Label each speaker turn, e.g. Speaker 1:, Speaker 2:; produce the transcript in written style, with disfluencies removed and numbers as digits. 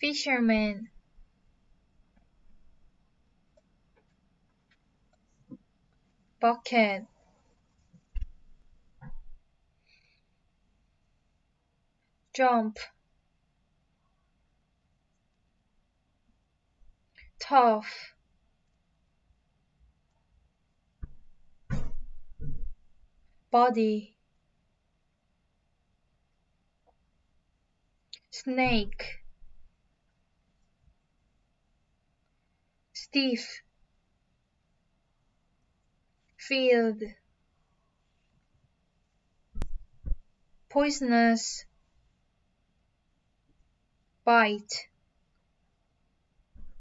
Speaker 1: fisherman, bucket, jump, tough, body, snake, stiff, field, poisonous, bite,